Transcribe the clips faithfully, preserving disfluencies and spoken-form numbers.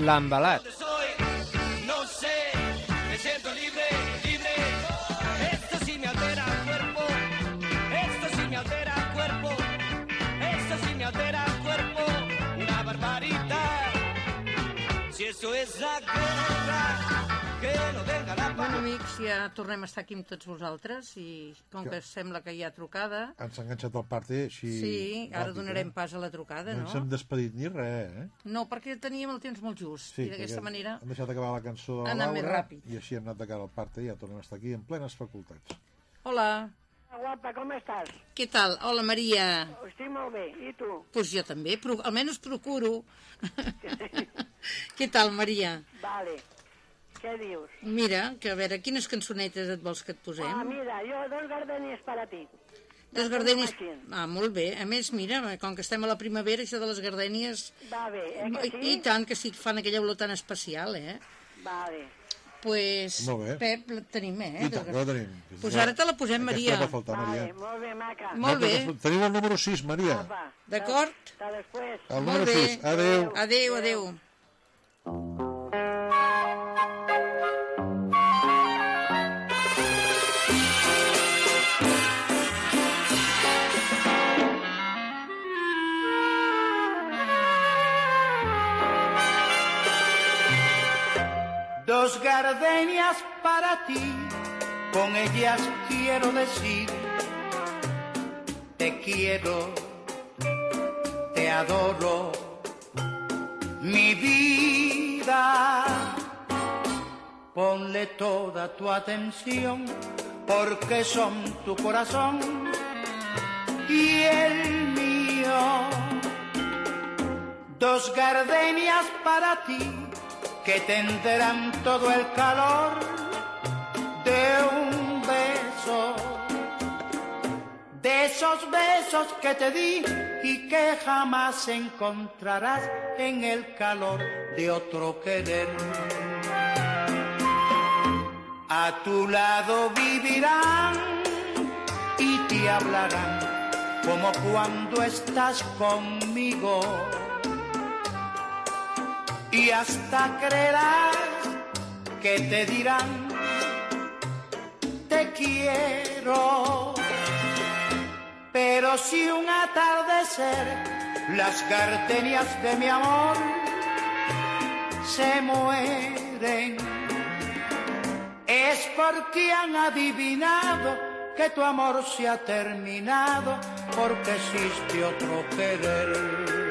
l'embalat. No sé, me siento libre, libre. Esto sí me altera el cuerpo. Esto sí me altera el cuerpo. Esto sí me altera el cuerpo. Una barbaridad. Si eso es la guerra, que no venga la paz. Bueno, amics, ja tornem a estar aquí amb tots vosaltres i com que sembla que hi ha trucada... Ens ha enganxat el party així... Sí, ara ràpid, donarem eh? pas a la trucada, no? no? No ens hem despedit ni res, eh? No, perquè teníem el temps molt just Sí, i d'aquesta manera... hem deixat acabar la cançó de la anar més Laura ràpid. i així hem anat de cara al party i ja tornem a estar aquí en plenes facultats. Hola. Guapa, com estàs? Què tal? Hola, Maria. Estic molt bé, i tu? Doncs pues jo també, pro... almenys procuro. Què tal, Maria? Vale. Què dius? Mira, que a veure, quines cançonetes et vols que et posem? Ah, mira, jo dos gardenies per a ti. Dos gardènies... Ah, molt bé. A més, mira, com que estem a la primavera, això de les gardènies... Va bé, eh que sí? I tant, que sí, fan aquella olor tan especial, eh? Va bé. Pues, Molt bé. Pep, la tenim, eh? I tant, que la tenim. Pues ara te la posem, Maria. Aquesta va faltar, Maria. Vale, molt bé, maca. Molt bé. Tenim el número sis, Maria. Apa, D'acord? hasta després. El Molt número bé. sis. Adéu. Adéu, adéu. Dos gardenias para ti, con ellas quiero decir, te quiero, te adoro, mi vida. Ponle toda tu atención, porque son tu corazón y el mío. Dos gardenias para ti, que tendrán todo el calor de un beso, de esos besos que te di y que jamás encontrarás en el calor de otro querer. A tu lado vivirán y te hablarán como cuando estás conmigo. Y hasta creerás que te dirán, te quiero. Pero si un atardecer las gardenias de mi amor se mueren, es porque han adivinado que tu amor se ha terminado, porque existe otro querer.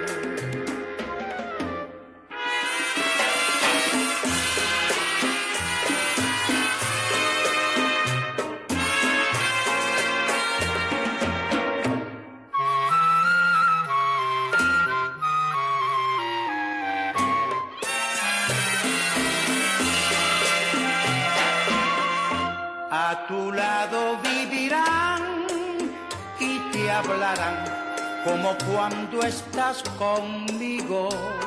A tu lado vivirán y te hablarán como cuando estás conmigo.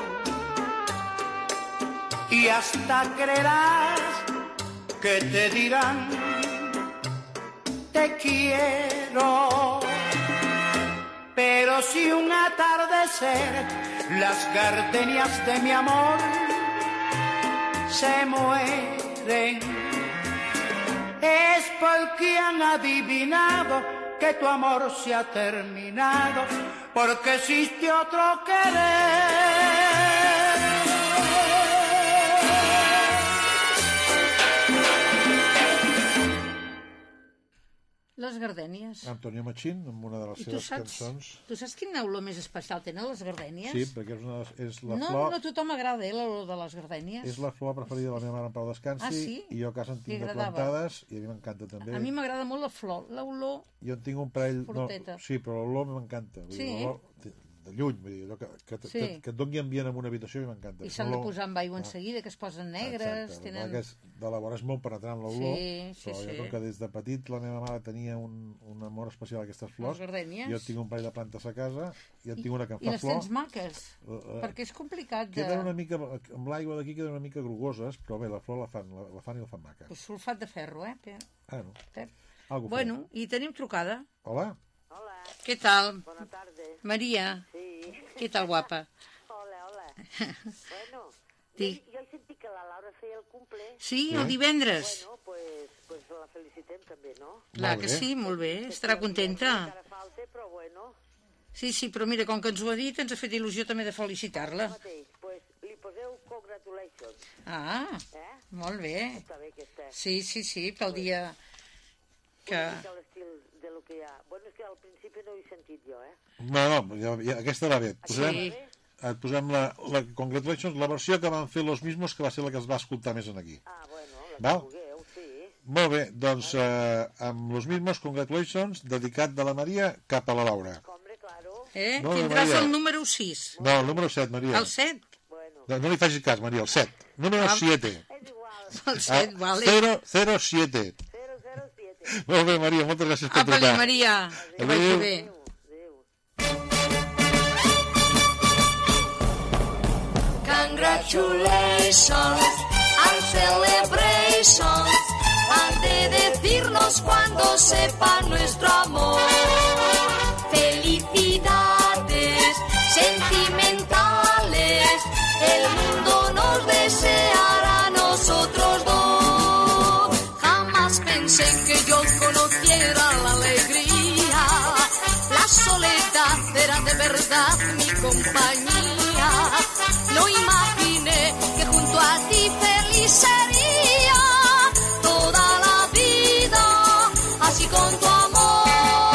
Y hasta creerás que te dirán, te quiero. Pero si un atardecer las gardenias de mi amor se mueren, es porque han adivinado que tu amor se ha terminado, porque existe otro querer. Les gardènies. Antonio Machín, amb una de les I tu seves saps, cançons. tu saps quina olor més especial tenen les gardènies? Sí, perquè és, una, de les- és la no, flor... no a tothom agrada, eh, l'olor de les gardènies. És la flor preferida de la meva mare en Pau Descansi. Ah, sí? I jo a casa en Li tinc de agradava. plantades i a mi m'encanta també. A mi m'agrada molt la flor, l'olor... Jo en tinc un parell... No, Fruteta. sí, però l'olor m'encanta. Vull dir, Sí? l'olor de, de lluny, vull dir, allò que, que, Sí. que, que et doni ambient en una habitació i m'encanta. I s'han de L'olor- posar amb aigua en Ah, seguida, que es posen negres, exacte, tenen... que és, de la vora és molt penetrant l'olor, Sí, sí, però jo sí. com que des de petit la meva mare tenia un, un amor especial a aquestes flors. Les gardènies. Jo tinc un parell de plantes a casa i en tinc una que em I fa les flor. tens maques, Eh, eh, perquè és complicat de... Queden una mica, amb l'aigua d'aquí queden una mica grogoses, però bé, la flor la fan, la, la fan i la fan maca. Pues sulfat de ferro, eh, Pep? Ah, no. Pep? Algo Bueno, i tenim trucada. Hola. Hola, Què tal? bona tarda. Maria, Sí. què tal, guapa? Hola, hola. Bueno, Di- Jo he sentit que la Laura feia el cumple. Sí, el divendres. Bueno, pues, pues la felicitem també, no? Clar Molt que bé. sí, molt bé, estarà contenta. Encara falta, però bueno, Sí, sí, però mira, com que ens ho ha dit, ens ha fet il·lusió també de felicitar-la. mateix, pues li poseu congratulations, Ah, eh? molt bé. Està bé aquesta. Sí, sí, sí, pel dia que... Una mica a l'estil de lo que hi ha. Bueno, és que al principi no ho he sentit jo, eh? No, no, ja, ja, aquesta va bé. Et posem, Sí. et posem la, la Congratulations, la versió que van fer los mismos, que va ser la que es va escoltar més en aquí. Ah, bueno, la Val. que vulgueu, sí. Molt bé, doncs eh, amb los mismos Congratulations, dedicat de la Maria cap a la Laura. Hombre, claro. Eh? Molt bé, Tindràs Maria. el número sis. No, el número set, Maria. El set? Bueno, No, no li facis cas, Maria, el set. Número Ah. siete. és igual. El set, Ah, vale. zero zero siete. zero zero siete. Molt bé, Maria, moltes gràcies per Apa-li, trucar. Maria. Que vagi Adéu. bé. Adéu, adéu. Congratulations and celebrations han de decirnos cuando sepan nuestro amor. Felicidades sentimentales, el mundo nos deseará a nosotros dos. Jamás pensé que yo conociera la alegría, la soledad era de verdad mi compañía. No imaginé que junto a ti feliz sería toda la vida, así con tu amor.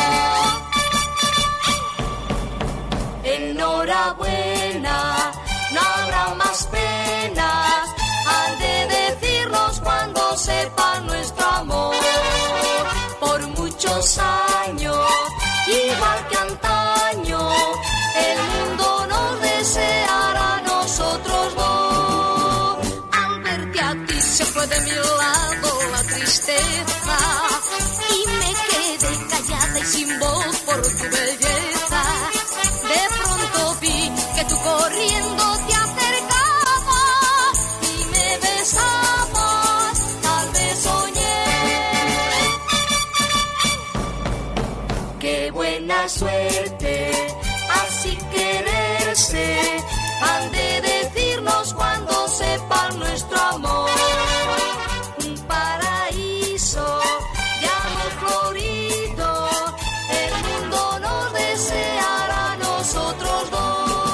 Enhorabuena, no habrá más penas, han de decirnos cuando sepan nuestro amor. Por muchos años, igual que antaño, el mundo nos deseará a nosotros dos. Al verte a ti se fue de mi lado la tristeza y me quedé callada y sin voz por tu belleza. De pronto vi que tú corriendo te acercabas y me besabas, tal vez soñé. Qué buena suerte, así quererse, han de decirnos cuando sepan nuestro amor. Un paraíso ya hemos florido, el mundo nos deseará a nosotros dos.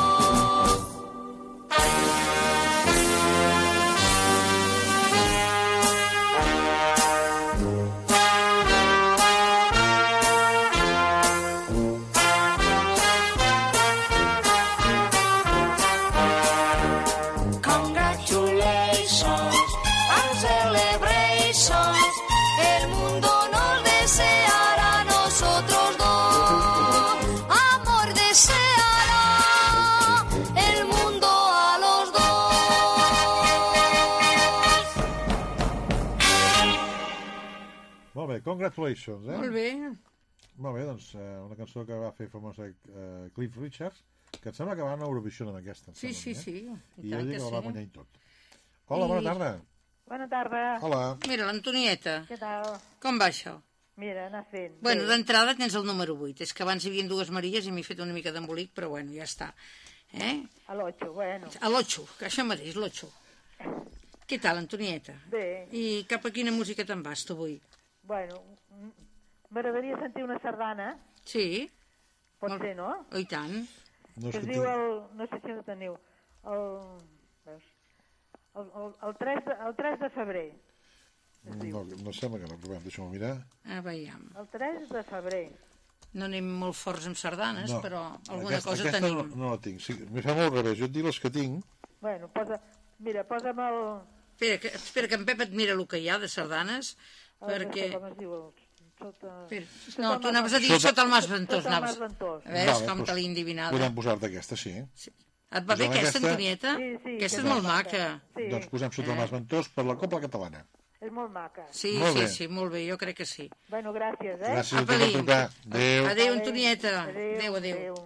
Congratulations and celebrations, el mundo nos deseará a nosotros dos. Amor deseará el mundo a los dos. Molt bé, Congratulations, eh? Molt bé. Molt bé, doncs eh, una cançó que va fer famosa eh, Cliff Richards, que em sembla que va anar a Eurovision amb aquesta. em Sí, sembla, sí, eh? sí. I I tant ell que que la va sí. guanyar i tot. Hola, bona I- tarda. Bona tarda. Hola. Mira, l'Antonieta, Què tal? com va això? Mira, anar fent. Bueno, Bé. d'entrada tens el número vuit. És que abans hi havia dues Maries i m'he fet una mica d'embolic, però bueno, ja està. Eh? A l'ocho, bueno. A l'ocho, que això mateix, l'ocho. Què tal, Antonieta? Bé, I cap a quina música te'n vas, tu, avui? bueno, m- m'agradaria sentir una sardana, Sí? pot Molt- ser, no? Oh, i tant. No, és Que es que diu tinc... el... no sé si el teniu. El... Veus? El, el, el, tres de, el tres de febrer. Es diu. No, no sembla que no, però bé, deixa'm mirar. Ah, veiem. El tres de febrer. No anem molt forts amb sardanes, No, però alguna aquesta, cosa aquesta tenim. no, no la tinc. Sí, m'hi fa molt al revés. Jo et dic les que tinc. Bueno, posa... Mira, posa'm el... Espera que, espera, que en Pep et mira el que hi ha de sardanes, el perquè... Com es diu? El, sota... Espera, sota no, el tu Mas anaves a dir Sota- sota el Mas Ventós, Sota el anaves. Mas Ventós. Ves Vale, com doncs te l'he endivinada. Podem posar-te aquesta, sí. Sí. Et va bé Posem aquesta, aquesta? Antonieta? Sí, sí, Aquesta que és molt maca. Sí, Doncs posem sota el Eh. Mas Ventós per la Copla Catalana. és molt maca. Sí, Molt sí, bé. sí, molt bé, jo crec que sí. Bueno, gràcies, eh? Gràcies a tu per Apa-li. trucar. Adéu. Adéu, Antonieta. Adéu, Adéu, adéu. adéu.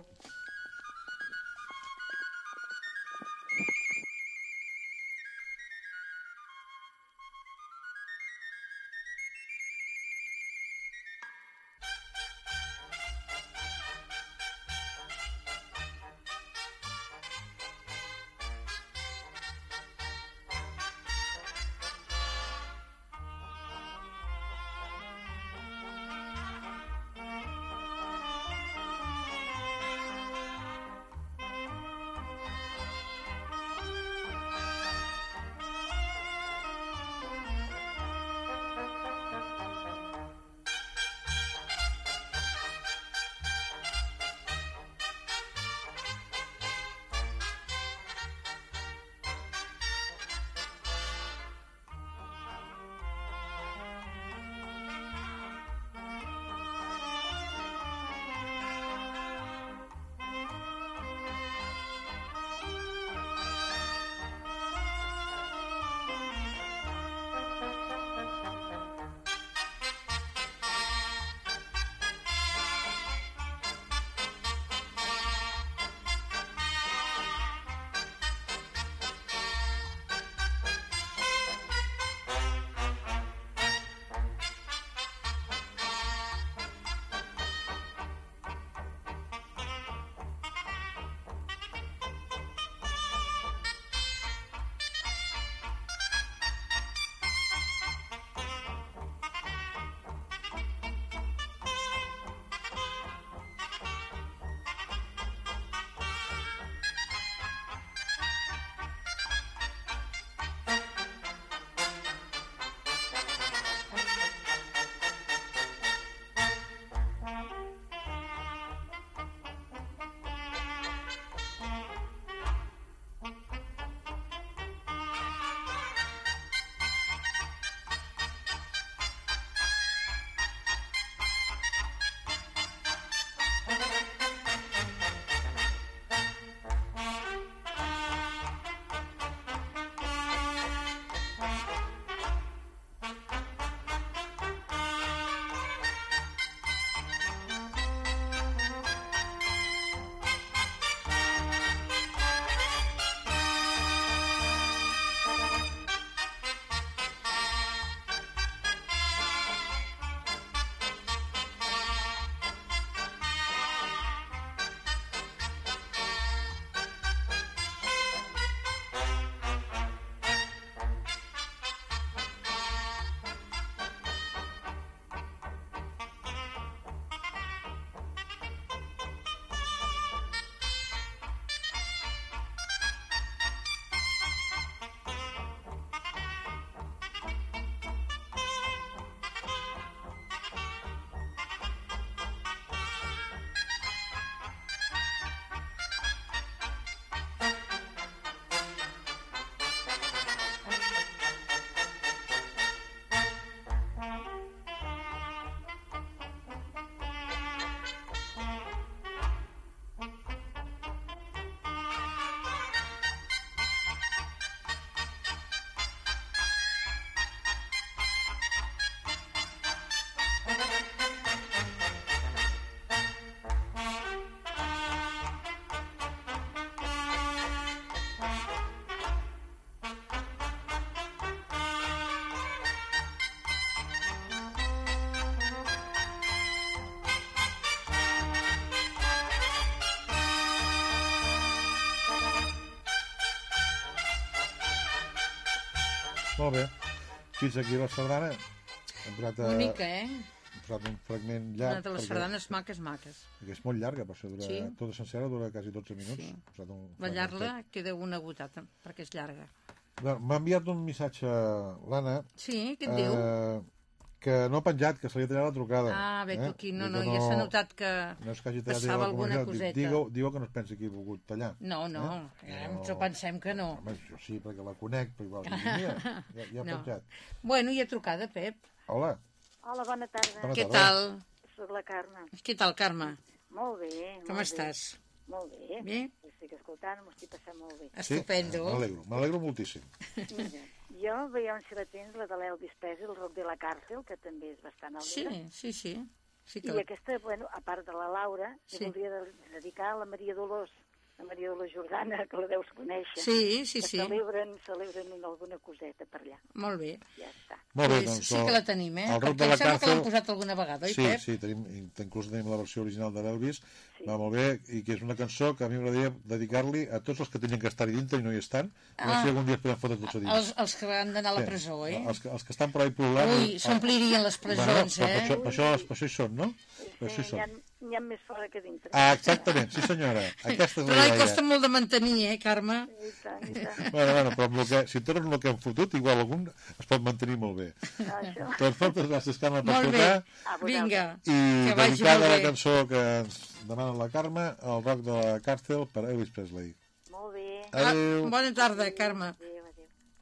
Molt bé. Fins aquí la sardana. Hem posat, a... Bonica, eh? Hem posat un fragment llarg. Una de les perquè... sardanes maques, maques. Perquè és molt llarga, per això dura... Sí. Tota sencera dura quasi dotze minuts. Sí. Hem posat un Ballar-la fragmentet. queda una gotata, perquè és llarga. M'ha enviat un missatge, l'Anna, Sí, què et diu? eh, que no ha penjat, que se li ha tallat la trucada. Ah, bé, tu aquí, no, Diu no, que ja s'ha notat que no és que hagi tallat passava la alguna comunicació. coseta. Digue, digue que no es pensa que he volgut tallar. No, no, Eh? ja No. ens ho pensem que no. Home, jo sí, perquè la conec, però igual. Dic, mira, ja, ja ha No. penjat. Bueno, hi ha trucada, Pep. Hola. Hola, bona tarda. Bona Què tarda. tal? Soc la Carme. Què tal, Carme? Molt bé. Com molt estàs? Bé. Molt bé. Bé? Estic escoltant, m'ho estic passant molt bé. Estupendo. Sí? M'alegro, m'alegro moltíssim. Mira, jo veiem si la tens, la de l'Elvis Presley, el rock de la càrcel, que també és bastant Sí, alegre. sí, sí. sí que... I aquesta, bueno, a part de la Laura, Sí. sí. voldria de- dedicar a la Maria Dolors, la Maria Dolors Jordana, que la deus conèixer. Sí, sí, que sí. celebren, celebren una, alguna coseta per allà. Molt bé. Ja està. Molt bé, Pues doncs... sí que la tenim, eh? El rock Perquè de em la sembla que càrcel... l'han posat alguna vegada, oi, Sí, Pep? sí, tenim, inclús tenim la versió original de l'Elvis, Sí. va molt bé, i que és una cançó que a mi m'agradaria dedicar-li a tots els que tenien que estar-hi dintre i no hi estan, a veure Ah. si algun dia es poden fotre tots a dins. Els, els que han d'anar a la presó, Sí, eh? Els, que, els que estan per ahí pol·lulant... Ui, s'omplirien les presons, bueno, però per, eh? això, per, això, per això hi són, no? Per això hi Sí, n'hi ha, són. n'hi ha més fora que dintre. Ah, exactament, sí senyora, aquesta és Però la li idea. costa molt de mantenir, eh, Carme? I tant, i tant. Bueno, bueno, però amb el que, si tornen el que hem fotut, igual algun es pot mantenir molt bé. Això. Doncs moltes gràcies, Carme, per Molt bé. trucar. A vosaltres. Vinga, I que vagi dedicada molt la bé. cançó que ens demana la Carme, el rock de la càrcel per Elvis Presley. Molt bé. Ah, Adéu. bona tarda, Carme. Adéu, adéu.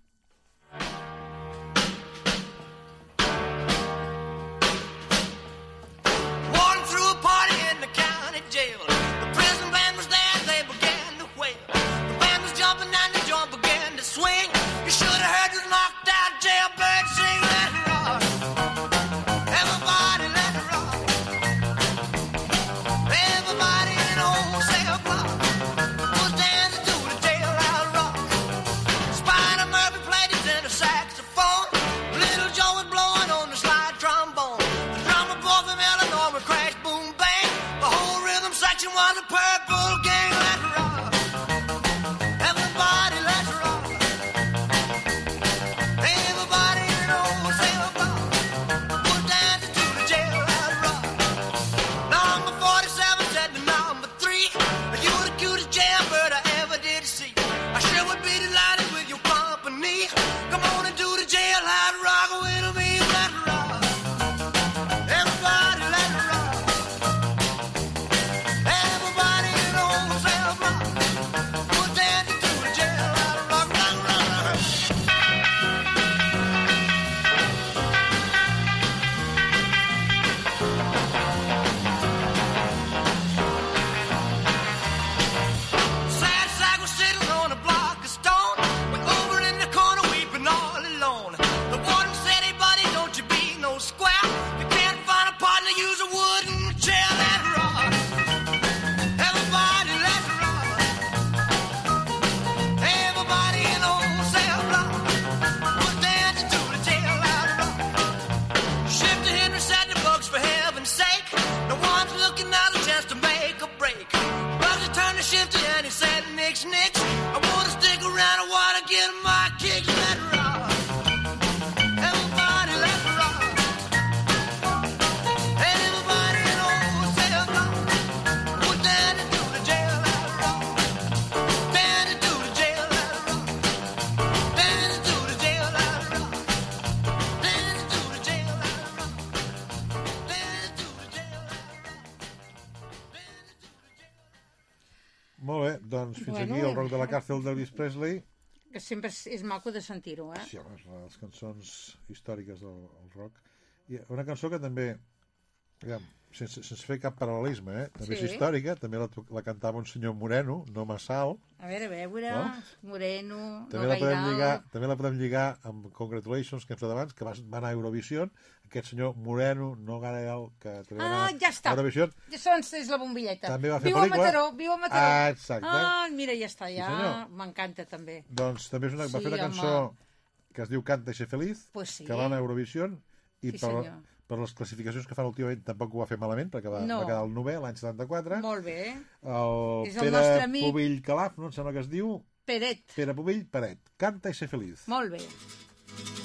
Walking through a party in the county jail. The prison band was there, they began to wail. The band was jumping and the joint began to swing. You should have heard this knocked out jailbird sing. Let it rock. Everybody let it rock. Everybody in the old cell block was dancing to the jailhouse rock. Spider Murphy played his tenor saxophone. Little Joe was blowing on the slide trombone. The drummer boy from Illinois would crash, boom, bang. The whole rhythm section was a purple gang. Let's rock. Everybody, let's rock. Everybody in the old cell block was dancing to the jailhouse rock. Number forty-seven said to number three, you were the cutest jailbird I ever did see. I sure would be delighted with your company. Come on and do the jailhouse rock with me. Let's rock. Everybody, let's rock. Everybody in the old cell block was dancing to the jailhouse rock. Rock, rock, rock. Sad sack was sitting on a block of stone. We over in the corner weeping all alone. The warden said, hey buddy, don't you be no square. You can't find a partner, use a wooden chair. Let's rock. Everybody, let's rock. Everybody in the old cell block was dancing to the jailhouse rock. Shifter Henry said the books for heaven's sake. No one's looking out a chance to make a break. Bugsy turned to Shifter and he said, Nix, Nix, I wanna stick around, I wanna get my kicks. Let's rock. Everybody, let's rock. Everybody in the old cell block was dancing to the jailhouse rock. Dancing to the jailhouse rock. Dancing to the jailhouse rock. Dancing to the jailhouse rock. Dancing to the jailhouse rock. Molt bé, doncs fins Bueno, aquí el rock de la càrcel d'Elvis Presley. Que sempre és, és maco de sentir-ho, eh? Sí, home, és les cançons històriques del, del rock. I una cançó que també, aviam, sense, sense fer cap paral·lelisme, eh? també Sí. és històrica, també la, to- la cantava un senyor moreno, no Massal. A veure, a veure, No? Moreno, També no la, podem gaire lligar, alt. també la podem lligar amb Congratulations, que hem fet abans, que va, va anar a Eurovision, aquest senyor moreno, no gaire alt, que també va Ah, anar ja està. a Eurovision. Ja saps, és la bombilleta. També va fer viu pel·lícula. a Mataró, viu a Mataró. Ah, exacte. Ah, mira, ja està, ja. senyor. M'encanta, també. Doncs també és una, va Sí, fer una home. cançó que es diu Canta i ser feliz, Pues sí. que va anar a Eurovision, i Sí, per, senyor. per les classificacions que fan últimament tampoc ho va fer malament, perquè va, No. va quedar el novè l'any setanta-quatre. Molt bé. El És el Pere nostre amic. Pubill Calaf, no em sembla que es diu, Peret. Pere Pubill Peret. Canta i ser feliz. Molt bé.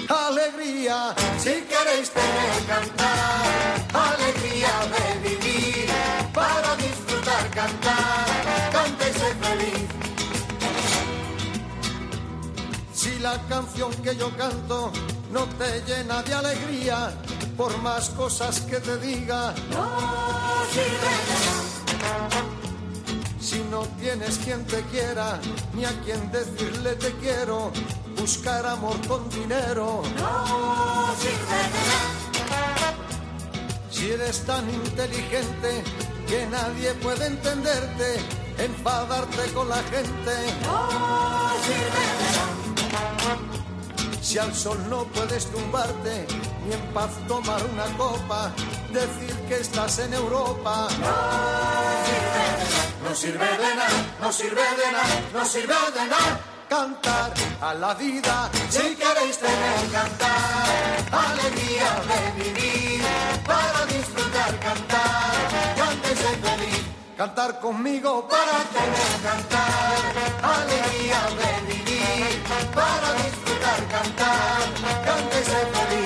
alegría. Si queréis tener cantar, alegría de vivir, para disfrutar cantar, canta y sé feliz. Si la canción que yo canto no te llena de alegría, por más cosas que te diga, no sirve de nada. Si no tienes quien te quiera, ni a quien decirle te quiero, buscar amor con dinero no sirve de nada. Si eres tan inteligente que nadie puede entenderte, enfadarte con la gente no sirve de nada. Si al sol no puedes tumbarte, ni en paz tomar una copa, decir que estás en Europa no sirve de nada. No sirve de nada, no sirve de nada, no sirve de nada. Cantar a la vida, si queréis tener cantar, alegría de vivir, para disfrutar cantar, canta y sé feliz. Cantar conmigo para tener cantar, alegría de vivir, para disfrutar cantar, canta y sé feliz.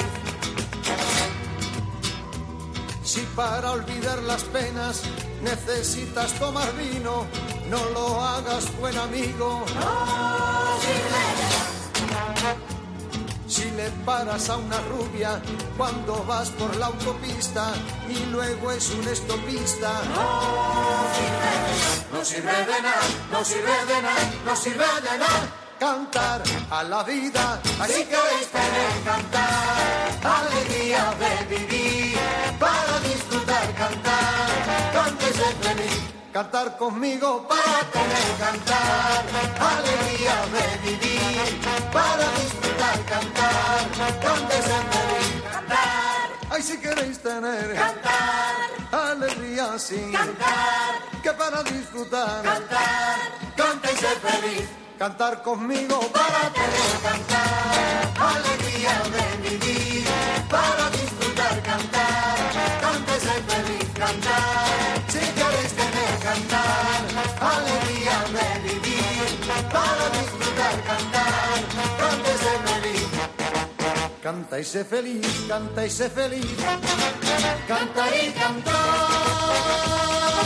Si para olvidar las penas necesitas tomar vino, no lo hagas, buen amigo. No sirve de nada. Si le paras a una rubia cuando vas por la autopista y luego es un estopista, no sirve de nada. No sirve de nada, no sirve de nada, no sirve de nada. Cantar a la vida, así queréis tener cantar, alegría de vivir, para disfrutar cantar, canta y sé feliz. Cantar conmigo para tener cantar, alegría de vivir, para disfrutar cantar, canta y sé feliz. Cantar, ay, si queréis tener cantar, alegría sí, cantar, que para disfrutar cantar, canta y sé feliz. Cantar conmigo para tener cantar, alegría de vivir, para disfrutar cantar, canta y sé feliz. Cantar, si queréis tener cantar, alegría de vivir, para disfrutar cantar, canta y sé feliz. Canta y sé feliz, canta y sé feliz, cantar y cantar.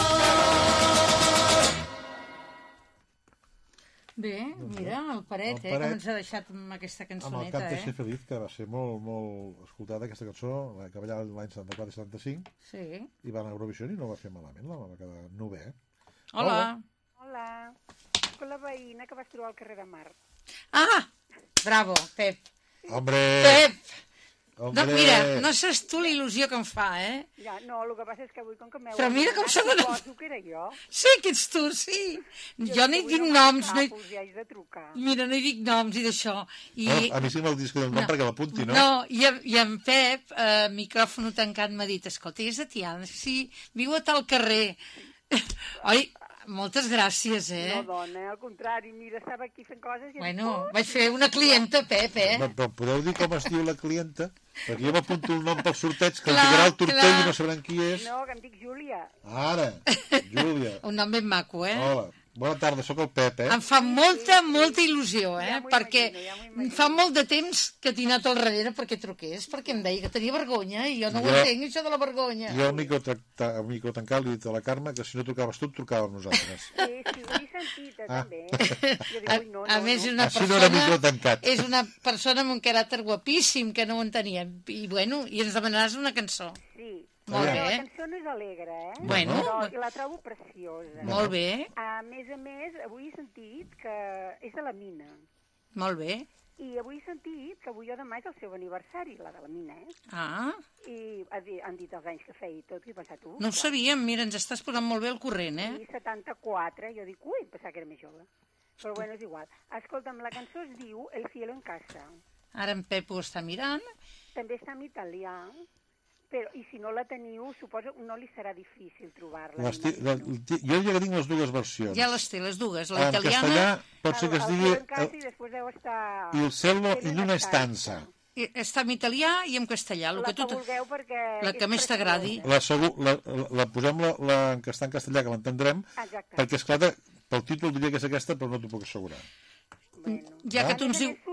Bé, mira, el Paret, el eh, Paret, com ens ha deixat amb aquesta amb el cançoneta, Canta i eh? ser feliç, que va ser molt, molt escoltada aquesta cançó, la que ballava l'any setanta-quatre i setanta-cinc, Sí. i va anar a Eurovisió i no va fer malament, la va quedar novè. Hola. Hola, soc la veïna que vas trobar al carrer de Mar. Ah, bravo, Pep. Hombre! Pep! Hombre! No, mira, no saps tu la il·lusió que em fa, eh? Ja, no, el que passa és que avui, com que m'heu... Però mira com s'ha donat- Suposo que era jo. Sí que ets tu, sí. Jo no hi dic noms, no hi... Us hi haig de trucar. Mira, no hi dic noms i d'això. I... Bueno, a mi sí me'l disc del nom No. perquè l'apunti, no? No, i, en- i en Pep, eh, micròfon tancat, m'ha dit, escolta, és de Tiana? Sí, viu a tal carrer. Oi, moltes gràcies, eh? No, dona, al contrari, mira, estava aquí fent coses i... Bueno, vaig fer una clienta, Pep, eh? Però, però podeu dir com es diu la clienta? Perquè jo m'apunto el nom pel sorteig, que Clar, el ficarà el tortell clar. i no sabran qui és. No, que em dic Júlia. Ara, Júlia. Un nom ben maco, eh? Hola, bona tarda, sóc el Pep, eh? Em fa molta, molta il·lusió, eh? Ja m'ho Perquè imagino, ja m'ho imagino. fa molt de temps que t'he anat al darrere perquè truqués, perquè em deia que tenia vergonya, i jo no ho Jo- entenc, això de la vergonya. Jo al micro, tracta, al micro tancat li he dit a la Carme que si no trucaves tu, et trucàvem nosaltres. Sí, sí, ho he sentit, eh, Ah. també. Jo dic, A, ui, no, a no, més, és no. una Així no era micro persona, tancat. és una persona amb un caràcter guapíssim, que no ho entenia. I, bueno, i ens demanaràs una cançó. Sí. Molt Però bé. la cançó no és alegre, eh? Bueno. Però la trobo preciosa. Molt bé, A més a més, avui he sentit que és de la Mina. molt bé. I avui he sentit que avui o demà és el seu aniversari, la de la Mina, eh? Ah, I ha di- han dit els anys que feia i tot, i he pensat, uh, no ho sabíem, mira, ens estàs posant molt bé al corrent, eh? I setanta-quatre, jo dic, ui, pensava que era més jove. Però bueno, és igual. Escolta'm, la cançó es diu El cielo en casa. Ara en Pep ho està mirant. També està en italià, però, i si no la teniu, suposo no li serà difícil trobar-la. Les ti- la- m'imagino. jo ja que tinc les dues versions. Ja les té, les dues. La En castellà italiana pot ser que es El- el digui cielo en casa el- i després deu estar... Il cielo in una estança. estança. i- està en italià i en castellà. El La que que tu... vulgueu perquè... la és que més preciosa. t'agradi. La, segur, la, la, la posem la, la que està en castellà, que l'entendrem, Exacte. perquè, esclar, pel títol diria que és aquesta, però no t'ho puc assegurar. Bueno. Ja que Va. tu ens A més a diu... més, surt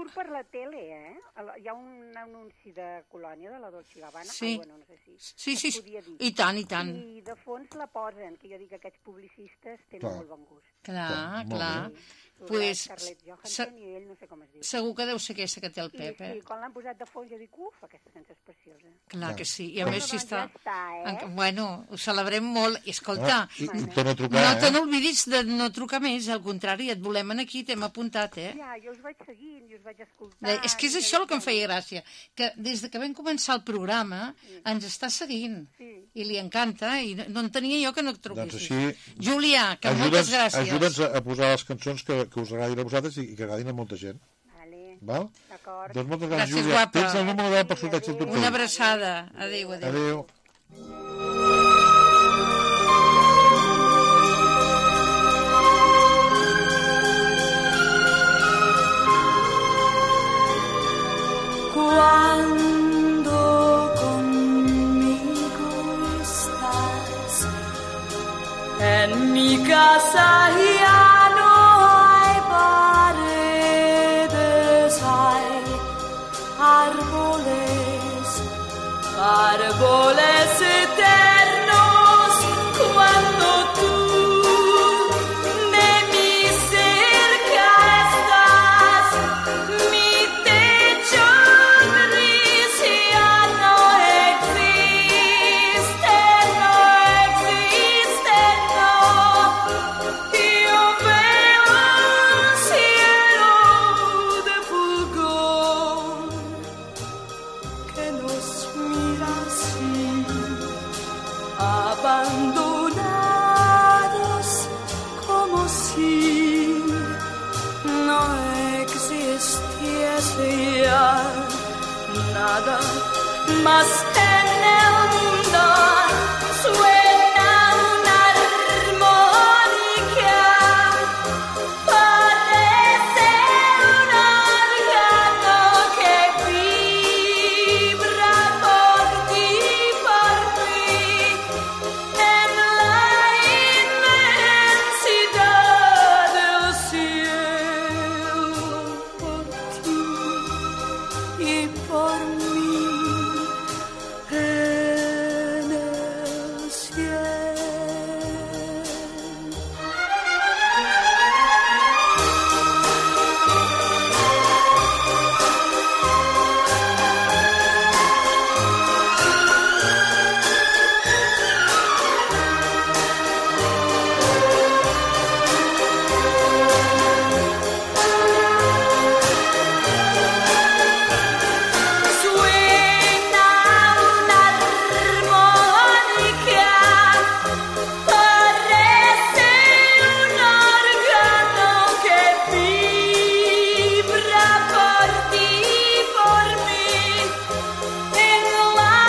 surt per la tele, eh? El- Hi ha un anunci de Colònia, de la Dolce Gabbana. Sí. Ai, bueno, no sé si Sí, sí, es sí. podia dir. I tant, i tant. I de fons la posen, que jo dic que aquests publicistes tenen Clar. molt bon gust. Clar, Clar, molt clar. Sí. La Pues, Scarlett se- Johansson i ell no sé com es diu. segur que deu ser aquesta que té el I Pep, eh? sí, quan l'han posat de fons jo dic, uf, aquesta cançó és preciosa. Clar que sí. I a Bueno, més, si doncs està... ja està, eh? En- Bueno, ho celebrem molt. I escolta, Ah, i, i torna a trucar, no eh? te n'oblidis de no trucar més, al contrari, et volem en aquí, t'hem apuntat, eh? Ja, jo us vaig seguint i us vaig escoltant. Eh, És que és i això el que em vaig- feia gràcia, que des de que vam començar el programa ens està seguint Sí. i li encanta i no, no entenia jo que no et Doncs truquessis. així... Júlia, que moltes Ajuda'ns gràcies. ajuda'ns a, a posar les cançons que, que us agradin a vosaltres i, i que agradin a molta gent. Vale, Val? d'acord. Doncs moltes gràcies, Gràcies, Júlia. guapa. Tens el número de per sorteig de tot. Una abraçada. Adéu, adéu. Adéu. Cuando conmigo estás, en mi casa ya no hay paredes, hay árboles, árboles eternos. Cuando tú de mí cerca estás, mi techo gris ya no existe, no existe, no. Yo veo un cielo de fulgor que nos mira así, abandonados, como si no existiese ya nada más en el mundo. Suena una armónica, parece un órgano que vibra por ti, por mí, en la inmensidad del cielo, por ti y por mí, en el cielo. Suena una armónica, parece un órgano que vibra por ti y por mí, en la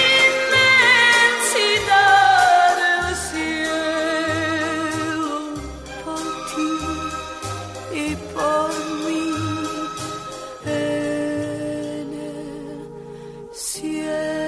inmensidad del cielo, por ti y por mí, en el cielo.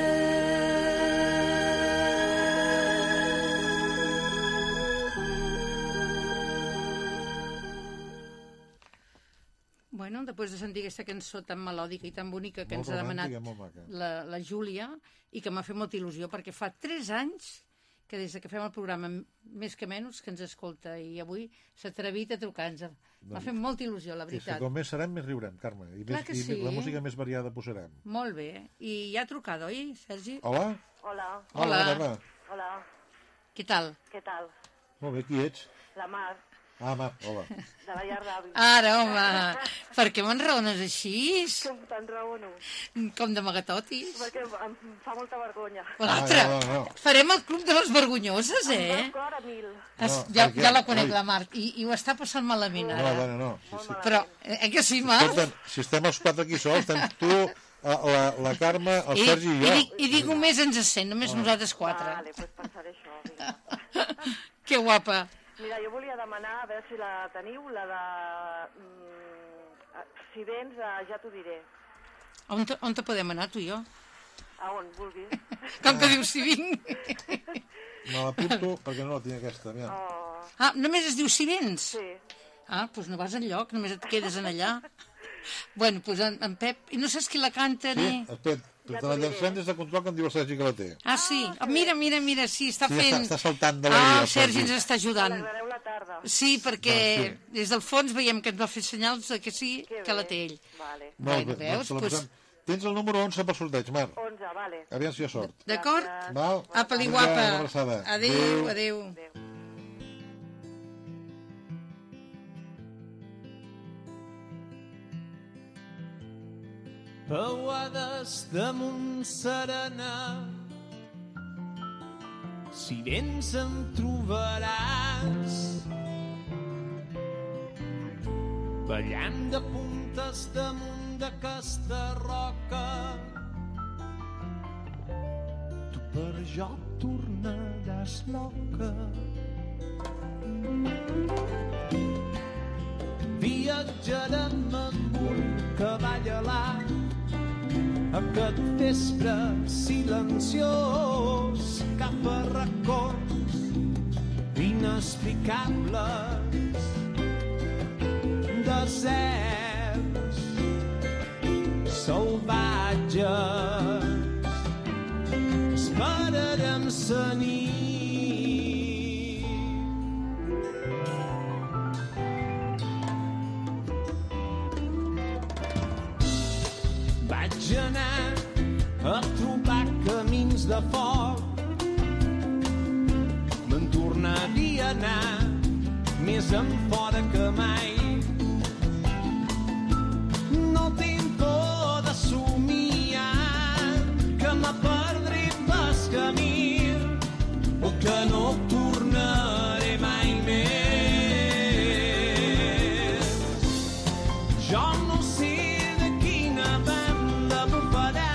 Bueno, després de sentir aquesta cançó tan melòdica i tan bonica que Molt ens ha demanat romàntica, molt maca. la, la Júlia i que m'ha fet molta il·lusió perquè fa tres anys que des de que fem el programa més que menys que ens escolta i avui s'ha atrevit a trucar-nos. M'ha fet molta il·lusió, la És que veritat. com més serem, més riurem, Carme. I, Clar més, que i sí. la música més variada posarem. Molt bé. I ja ha trucat, oi, Sergi? Hola? Hola, Hola. Hola. hola, Què tal? què tal? Molt bé, qui ets? La Mar, Ah, Mar, hola. de la llar d'avi. Ara, home, per què m'enraones així? Com te'n raono? Com d'amagatotis? Perquè em fa molta vergonya. L'altre, Ah, no, no, no. farem el club de les vergonyoses, Em eh? fa cor a mil. Es, No, ja, perquè- ja la conec, Ai. la Marc, i, i ho està passant malament, No, ara. dona, no. Sí, sí. Però, eh que sí, Marc? Escolta'm, si estem els quatre aquí sols, estem tu, eh, la, la Carme, el I, Sergi i i, jo. dic, I dic només ens sent, només nosaltres quatre. Vale, doncs pensaré això. Vinga. Que guapa. Mira, jo volia demanar, a veure si la teniu, la de... Mm, si vens, eh, ja t'ho diré. On te, on te podem anar, tu i jo? A on vulguis. Com que dius si vinc? Me l'apunto perquè no la tinc aquesta. Mira. Oh, Ah, només es diu si vens? sí. Ah, doncs no vas enlloc, només et quedes en allà. Bueno, doncs en, en Pep... I no saps qui la canta, Sí, ni... espera, te la llancem des de control que em diu el Sergi que la té. Ah, sí? Ah, mira, mira, mira, sí, està Sí, fent... està, està saltant de Ah, l'alegria. el Sergi ens està ajudant. Alegrareu la tarda. Sí, perquè Va, sí. des del fons veiem que ens va fer senyals de que sí, Que que la bé. té ell. Vale. Molt Bueno, bé, veus? doncs te la Pues- posem. Tens el número onze per sorteig, Mar. onze, vale. Aviam si hi ha sort. D'acord? Gràcies. Val? Apa-li, Vinga, guapa. una abraçada. Adéu, adéu. Adéu. Peuades damunt serena, si vens em trobaràs ballant de puntes damunt d'aquesta roca. Tu per jo tornaràs loca. Viatjarem amb un cavall alat aquest vespre silenciós cap a racons inexplicables, deserts salvatges. Esperarem sa nit. Vaig anar a trobar camins de foc, me'n tornaria a anar més enfora que mai. No tinc por de somiar que me perdré pel camí o que no tornaré mai més. Jo no sé de quina banda bufarà,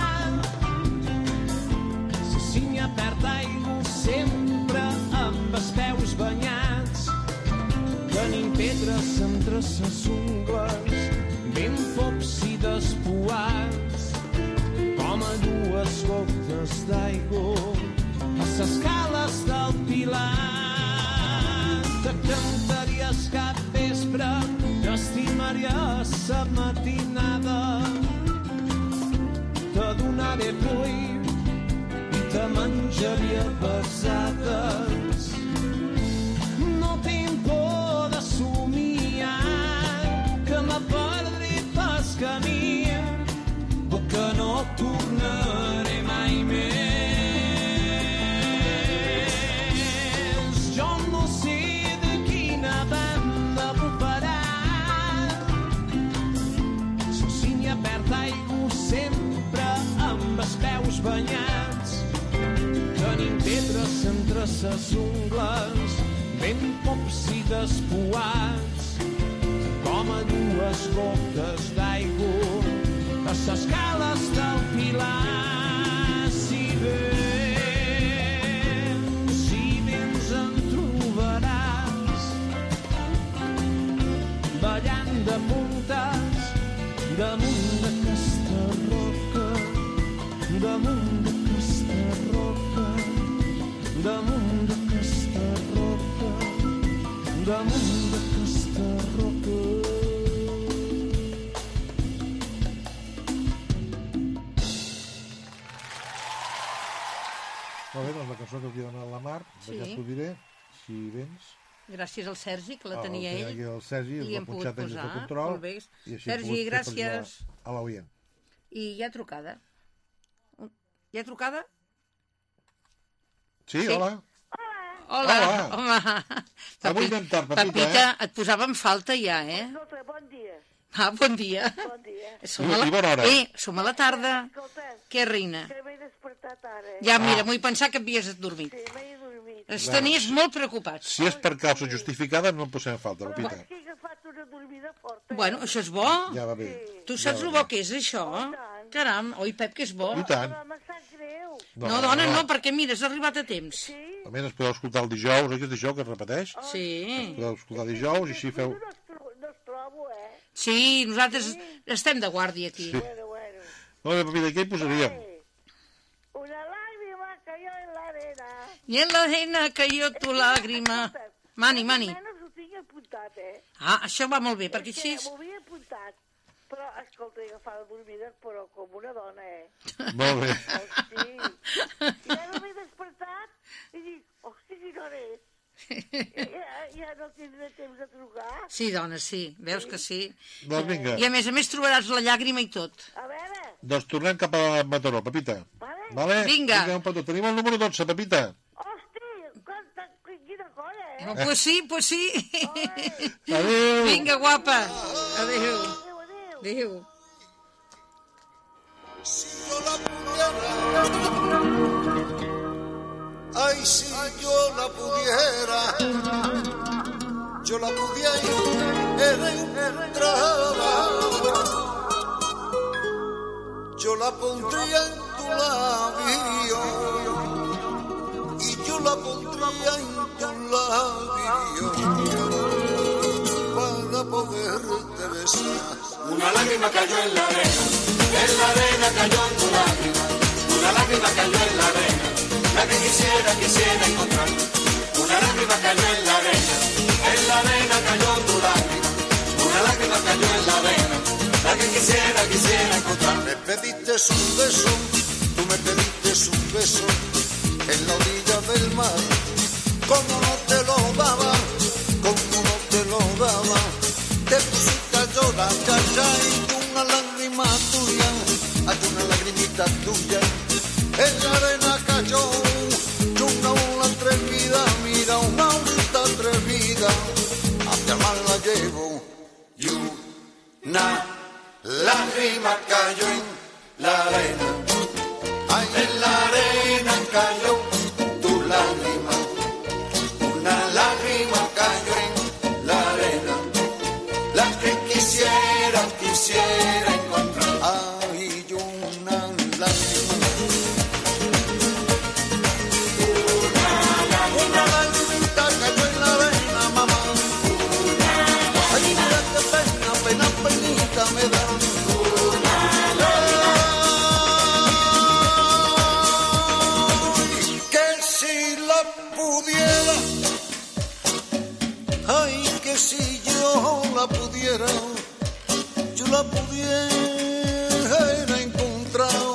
si cinya perd aigua sempre amb els peus banyats. Tenim pedres entre ses ungles, ben pops i despuats, com a dues gotes d'aigua a ses cales del Pilar. Te cantaries cap vespre, t'estimaria sa matinada, te donaré fruit i te menjaria pesades. No tinc por de somiar que me perdré pel camí o que no tornaré mai més. Jo no sé de quina banda bufarà, sa cinya perd aigua sempre amb els peus banyats. Tenim pedres entre ses ungles, ben pops i despuats, com a dues gotes d'aigua a ses cales del Pilar. Si vens, si vens em trobaràs ballant de puntes damunt d'aquesta roca, damunt d'aquesta roca, damunt d'aquesta roca, damunt d'aquesta roca. Molt bé, doncs la cançó que havia donat la Mar, Sí. ja t'ho diré, si vens... Gràcies al Sergi, que la el tenia tenia ell. aquí el Sergi, i l'ha hem pogut punxat ell des de posar. control, Molt bé. i així hem Sergi, pogut fer gràcies. per a l'oient. I hi ha trucada. Hi ha trucada? Sí, Sí. hola. Hola, Hola. home. Avui anem tard, Pepita, Pepita, eh? et posava en falta ja, eh? Escolta, bon dia. Ah, bon dia. Bon dia. Som I- a la... i bona hora. Eh, som a la tarda. Escolta, Què, reina? que m'he despertat ara. Ja, Ah. mira, m'ho he pensat que havies dormit. Sí, m'he dormit. Ens tenies molt preocupats. Si és per causa justificada, no en posem falta, Però Pepita. és que he agafat una dormida forta. Bueno, això és bo. Ja va bé. Tu saps Ja el va bo que és, això? Caram, oi, Pep, que és bo? I tant. Però me sap greu. No, dona, no, perquè mira, has arribat a temps. Sí? A més, es podeu escoltar el dijous, oi que és dijous que es repeteix? Sí. Podeu escoltar dijous i així feu... No es, tro no es trobo, eh? Sí, nosaltres estem de guàrdia aquí. Sí. Bueno, bueno. Molt bé, Pepita, què hi posaríem? Eh, una lágrima cayó en la arena. I en la arena cayó tu làgrima. Mani, mani. Menys ho tinc apuntat, eh? Ah, això va molt bé, perquè És que així... m'ho havia apuntat. Molt bé. Hosti. I ara m'he despertat i dic, hosti, quina hora és? Ja, ja no tindré temps de trucar. Sí, dona, sí. Veus que sí. Doncs vinga. I a més a més trobaràs la llàgrima i tot. A veure. Doncs tornem cap a Mataró, Pepita. Vale. Vale? Vinga. Vinga, un petó. Tenim el número dotze, Pepita. Hosti, quanta, quina colla, eh? No, pues sí, pues sí. Adéu. Vinga, guapa. Adéu. Adéu, adéu. Adéu. Si yo la pudiera, ay, si yo la pudiera, yo la pudiera encontrar, yo la pondría en tu labio, y yo la pondría en tu labio, para poderte besar. Una lágrima cayó en la arena, en la arena cayó tu lágrima. Una lágrima cayó en la arena, la que quisiera, quisiera encontrar. Una lágrima cayó en la arena, en la arena cayó tu lágrima. Una lágrima cayó en la arena, la que quisiera, quisiera encontrar. Me pediste un beso, tú me pediste un beso en la orilla del mar. Como no te lo daba, como no te lo daba, te pusiste a llorar, ya, ya, y una lágrima tuya, hay una lagrimita tuya, en la arena cayó, y una ola atrevida, mira una olita atrevida, hacia el mar la llevo, y una lágrima cayó en la arena, ay, en la arena cayó tu lágrima, una lágrima cayó en la arena, la que quisiera, quisiera encontrar, ay, una lágrima, una lagrimita cayó en la arena, mamá, ay, mira qué pena, pena, penita me da. Si yo la pudiera, yo la pudiera encontrar,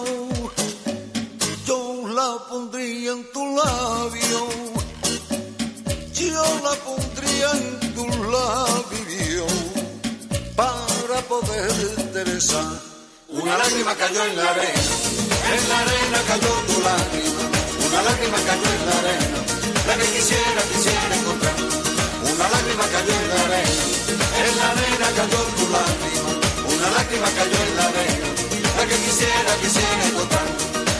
yo la pondría en tu labio, yo la pondría en tu labio, para poderte besar. Una lágrima cayó en la arena, en la arena cayó tu lágrima. Una lágrima cayó en la arena, la que quisiera, quisiera encontrar. Una lágrima cayó en la arena, en la arena cayó tu lágrima. Una lágrima cayó en la arena, la que quisiera, quisiera encontrar.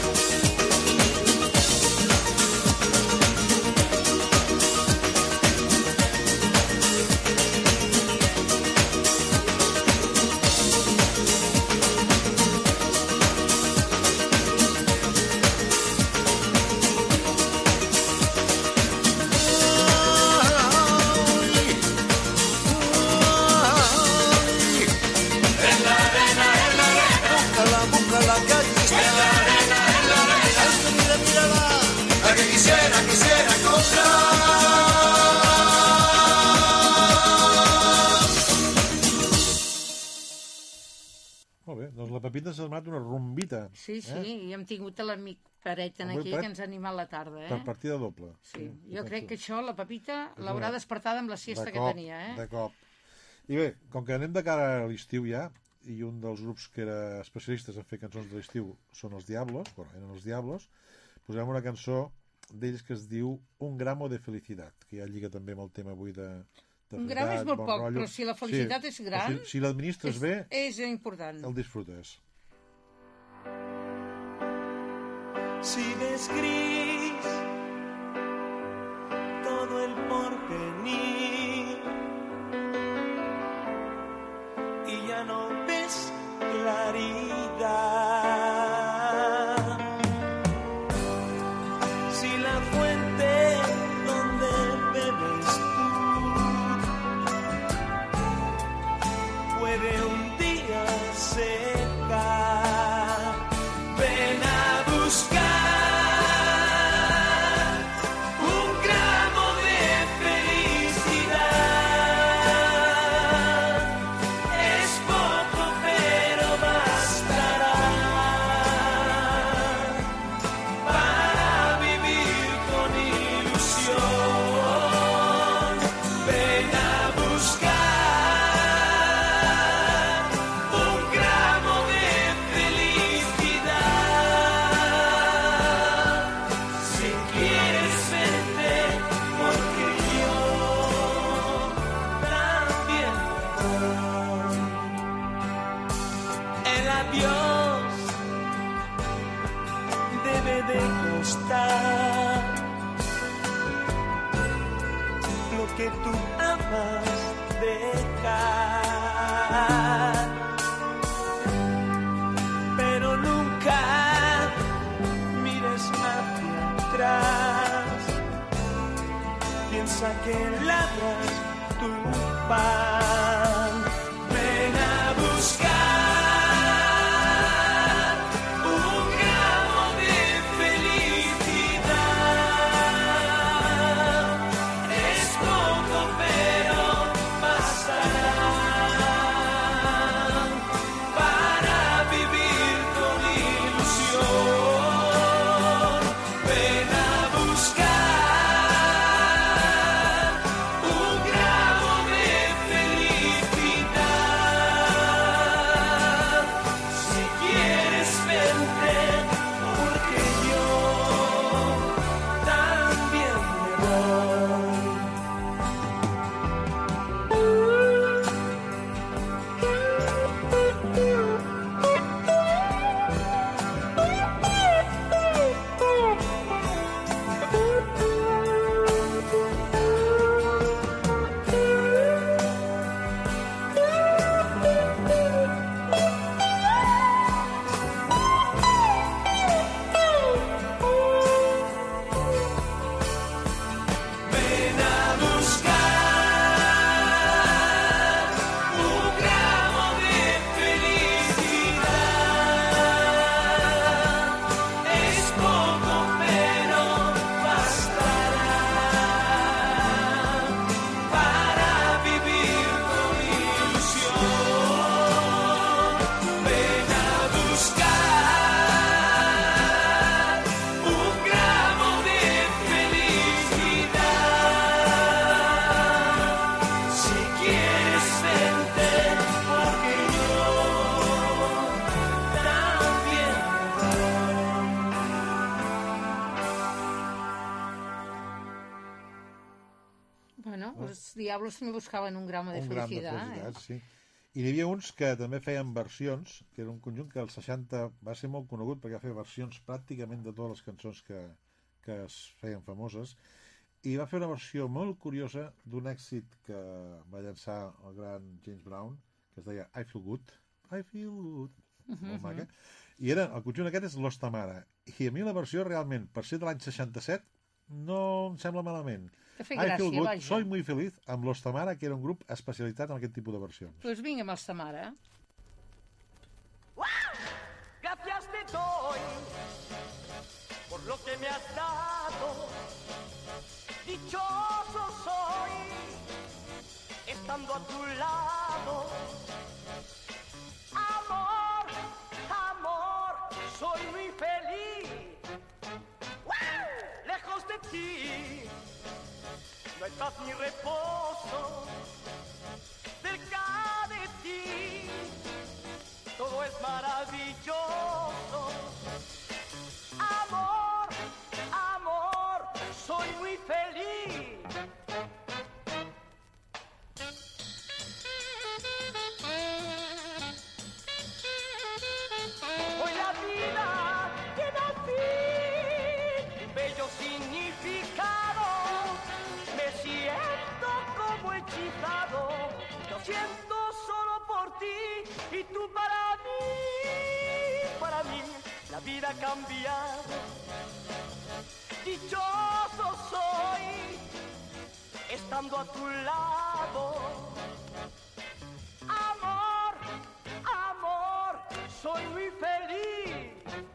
Pepita s'ha donat una rumbita. Sí, sí, eh? i hem tingut l'amic Paret en aquí, que ens ha animat la tarda, eh? Per partida doble. Sí, jo crec que això la Pepita l'haurà despertada amb la siesta que tenia, eh? De cop. I bé, com que anem de cara a l'estiu ja, i un dels grups que era especialistes en fer cançons de l'estiu són els Diablos, bueno, eren els Diablos, posem una cançó d'ells que es diu Un gramo de felicitat, que ja lliga també amb el tema avui de... Un gram és molt bon poc, rotllo. Però si la felicitat sí, és gran... Si, si l'administres és, bé... És important. El disfrutes. Si ves gris todo el porvenir y ya no ves claridad, si la fuente donde bebes puede un día secar, ven a buscar de costar lo que tú amas dejar, pero nunca mires hacia atrás, piensa que labras tu pan. Ven a buscar un gramo de felicidad, es poco pero bastará para vivir con ilusión. Ven a buscar un gramo de felicidad, si quieres verte, porque yo también me voy. Ven a buscar un gramo de felicidad, es poco pero bastará para vivir con ilusión. Ven a buscar un gramo de felicidad, si quieres verte, porque yo también me Bueno, els Diablos també buscaven un gramo de un gram de felicitat. felicitat, Eh? sí. I n'hi havia uns que també feien versions, que era un conjunt que als seixanta va ser molt conegut perquè va fer versions pràcticament de totes les cançons que, que es feien famoses, i va fer una versió molt curiosa d'un èxit que va llançar el gran James Brown, que es deia I Feel Good, I Feel Good, molt maca, i era, el conjunt aquest és Los Tamara, i a mi la versió realment, per ser de l'any seixanta-set, no em sembla malament. T'ha fet I Feel gràcia, Good, vaja. Soy Muy Feliz, amb Los Tamara, que era un grup especialitzat en aquest tipus de versions. Doncs vinga amb els Tamara. Gracias te doy por lo que me has dado. Dichoso soy estando a tu lado. Amor, amor, soy muy feliz. Lejos de ti no hay paz ni reposo. Cerca de ti todo es maravilloso. Amor, amor, soy muy feliz. Hoy la vida tiene fin, un bello significado. Me siento como hechizado, lo siento solo por ti y tú para mí, para mí la vida ha cambiado. Dichoso soy estando a tu lado. Amor, amor, soy muy feliz.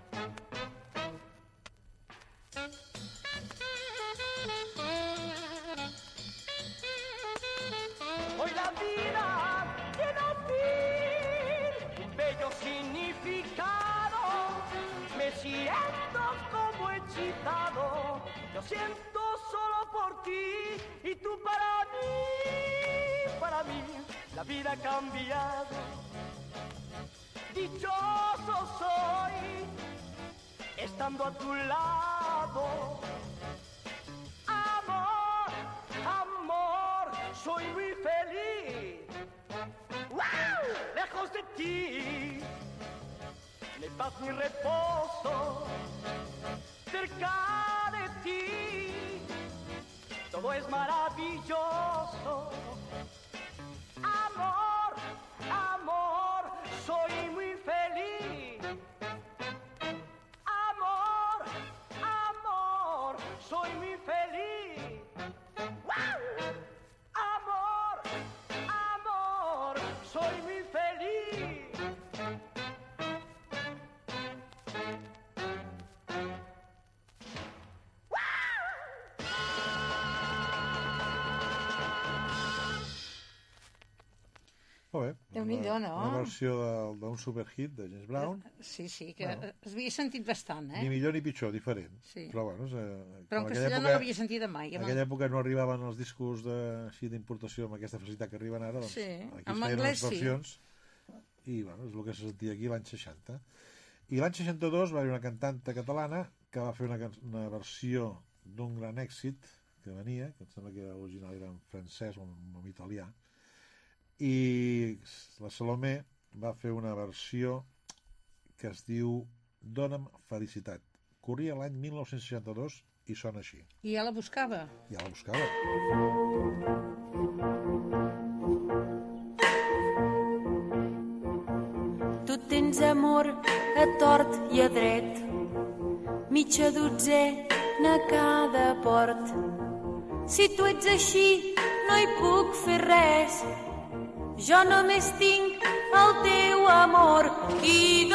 Hoy la vida tiene fin, un bello significado. Me siento como hechizado, lo siento solo por ti y tú para mí, para mí la vida ha cambiado. Dichoso soy estando a tu lado. Amor, amor, soy muy feliz. ¡Wow! Lejos de ti mi paz, mi reposo, cerca de ti, todo es maravilloso. Amor, amor, soy muy feliz. Amor, amor, soy muy feliz. ¡Wow! Amor, amor, soy muy feliz. Molt bé. Déu-n'hi-do, no? Una versió del- d'un superhit de James Brown. Sí, sí, que Bueno. es havia sentit bastant, eh? Ni millor ni pitjor, diferent. Sí. Però, bueno, és, eh, Però en com aquella castellà no època- l'havia sentida mai. En aquella època no arribaven els discos de, així d'importació amb aquesta facilitat que arriben ara, doncs Sí, aquí es en feien anglès unes sí. versions i, bueno, és el que se sentia aquí l'any seixanta. I l'any seixanta-dos va haver una cantanta catalana que va fer una, can- una versió d'un gran èxit que venia, que em sembla que l'original era en francès o en, en italià, i la Salomé va fer una versió que es diu Dóna'm felicitat. Corria l'any mil nou-cents seixanta-dos i sona així. I ja la buscava. Ja la buscava. Tu tens amor a tort i a dret, mitja dotzena a cada port. Si tu ets així, no hi puc fer res. Jo només tinc el teu amor i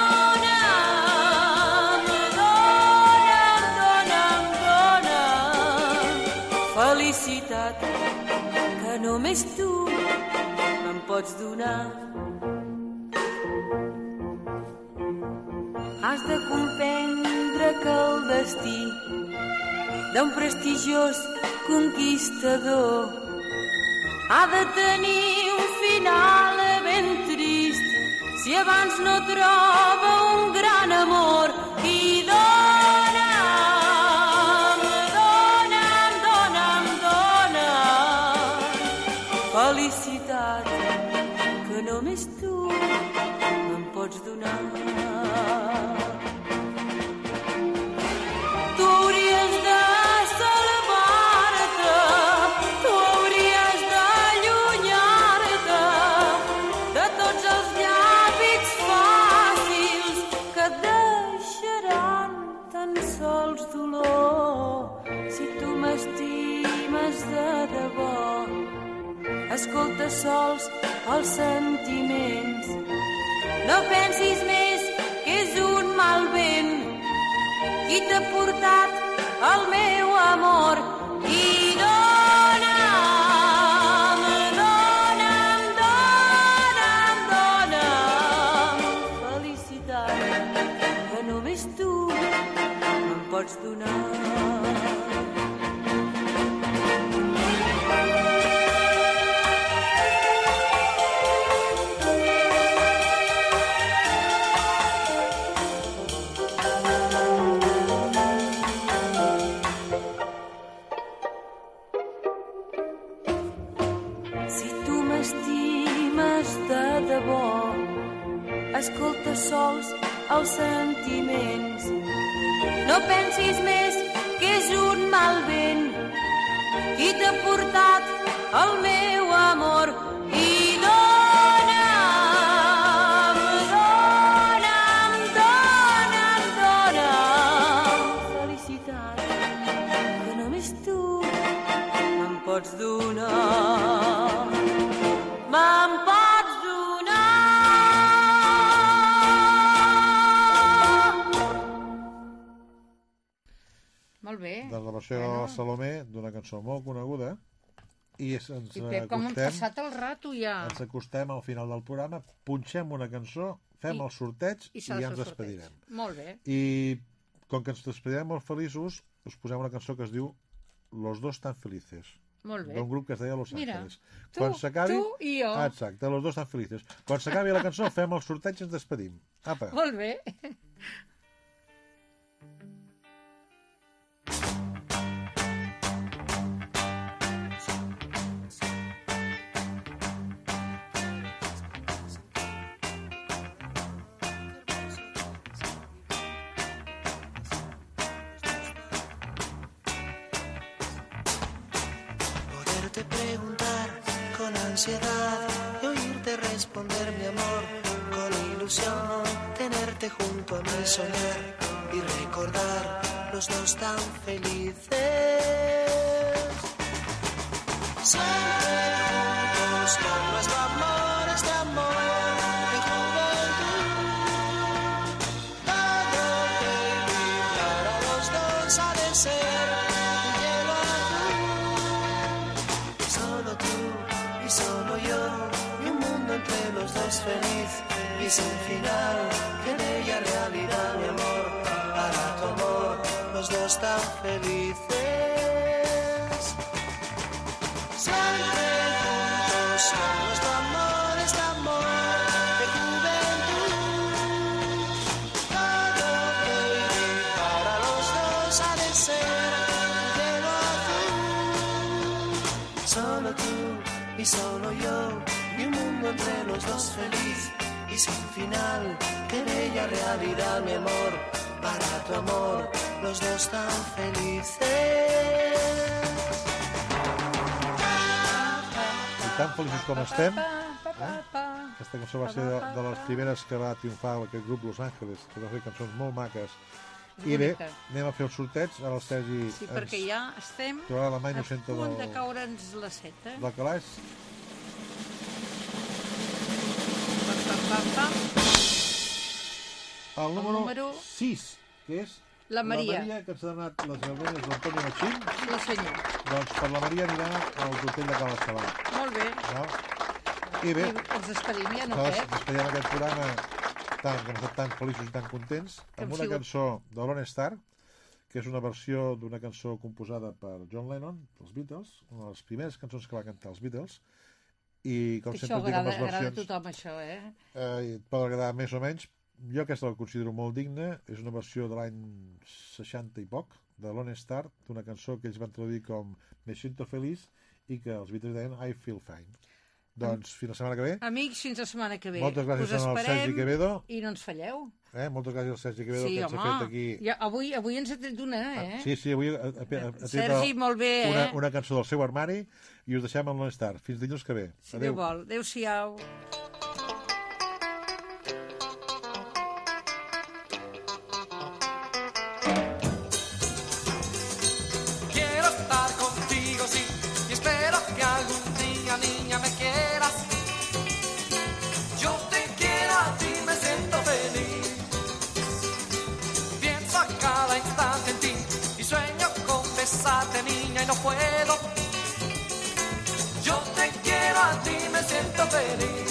dona'm, dona'm, dona'm, dona'm felicitat que només tu me'n pots donar. Has de comprendre que el destí d'un prestigiós conquistador ha de tenir un final ben trist si abans no troba un gran amor. I dona'm, dona'm, dona'm, dona'm felicitat que només tu me'n pots donar. Tu hauries de salvar-te, tu hauries d'allunyar-te de tots els llàbics fàcils que et deixaran tan sols dolor. Si tu m'estimes de debò, escolta sols els sentiments. No pensis més que és un mal vent qui t'ha portat el meu amor. I dona'm, dona'm, dona'm, dona'm felicitat que només tu me'n pots donar. Escolta sols els sentiments. No pensis més que és un mal vent qui t'ha portat el meu amor. I dona'm, dona'm, dona'm, dona'm felicitat que només tu me'n pots donar. Me'n pots donar. Molt bé. De la versió Bueno. de Salomé, d'una cançó molt coneguda, i ens I Pep, com hem acostem, passat el rato ja. ens acostem al final del programa, punxem una cançó, fem I- el sorteig i i, s'ha de ja fer ens el sorteig. despedirem. Molt bé. I com que ens despedirem molt feliços, us posem una cançó que es diu Los dos tan felices, Molt bé. d'un grup que es deia Los Mira, Ángeles. tu, Quan s'acabi... tu i jo. Exacte, Los dos tan felices. Quan s'acabi la cançó, fem el sorteig i ens despedim. Apa. Molt bé. ansiedad de oírte responder, mi amor, con ilusión tenerte junto a mí, soñar y recordar los dos tan felices. Siempre juntos con nuestro amor, este amor de juventud. Todo baby, para los dos ha de ser un cielo azul. Solo tú y solo yo, y un mundo entre los dos feliz y sin final, que en ella realidad, mi amor, para tu amor, los dos tan felices. Siempre juntos con nuestro amor, este amor de juventud. Todo baby, para los dos ha de ser un cielo azul. Solo tú y solo yo, y un mundo entre los dos feliz y sin final, que en ella realidad, mi amor, para tu amor, los dos tan felices. Tan feliços com estem, eh? Aquesta cançó va ser de, de les primeres que va triomfar aquest grup Los Ángeles, que va fer cançons molt maques. I bé, anem a fer el sorteig, ara el Sergi sí, perquè ja estem la mà a punt de caure'ns la seta. Del calaix. Pam, pam, pam. El número, el número sis, que és la Maria. La Maria, que ens ha donat les germanes d'Antonio Machín. Sí, senyor. Doncs per la Maria anirà al hotel de Cal Escalar. Molt bé. No? I bé. I ens despedim ja, no, Pep? Pep? Despedim aquest programa tan, que hem estat tan feliços i tan contents, amb una cançó de Lone Star, que és una versió d'una cançó composada per John Lennon, dels Beatles, una de les primeres cançons que va cantar els Beatles, i com això sempre agrada, dic amb les versions... agrada a tothom, això, eh? eh pot agradar més o menys. Jo aquesta la considero molt digna, és una versió de l'any seixanta i poc, de Lone Star, d'una cançó que ells van traduir com Me siento feliz i que els Beatles deien I feel fine. Doncs fins la setmana que ve. Amics, fins la setmana que ve. Moltes gràcies al Sergi Quevedo. I no ens falleu. Eh? Moltes gràcies al Sergi Quevedo, sí, que ens home, ha fet aquí... Ja, avui, avui ens ha tret una, eh? Ah, sí, sí, avui ha, ha, ha Sergi, molt bé, una, eh? una cançó del seu armari i us deixem amb Lone Star. Fins dilluns que ve. Si Déu vol. Adéu-siau. Niña, me quieras, yo te quiero, a ti me siento feliz. Pienso a cada instante en ti y sueño con besarte, niña, y no puedo. Yo te quiero, a ti me siento feliz.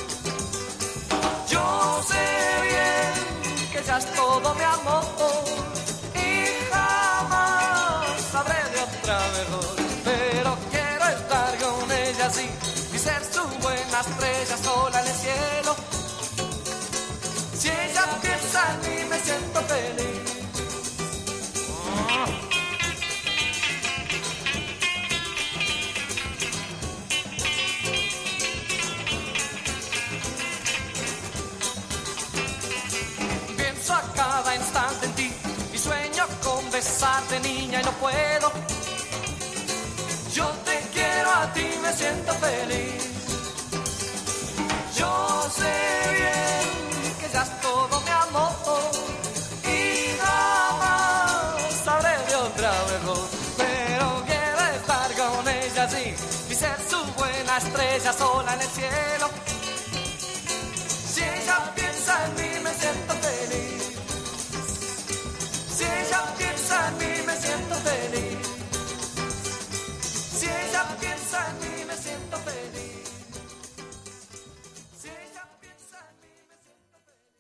Yo sé bien que ya es todo mi amor y jamás sabré de otra mejor, pero quiero estar con ella así y ser su buena estrella sola en el cielo. Si ella piensa en mí me siento feliz. Pienso a cada instante en ti y sueño con besarte, niña, y no puedo. Yo te quiero, a ti me siento feliz. Yo sé bien que ya es todo mi amor y jamás sabré de otra mejor, pero quiero estar con ella así y ser su buena estrella sola en el cielo.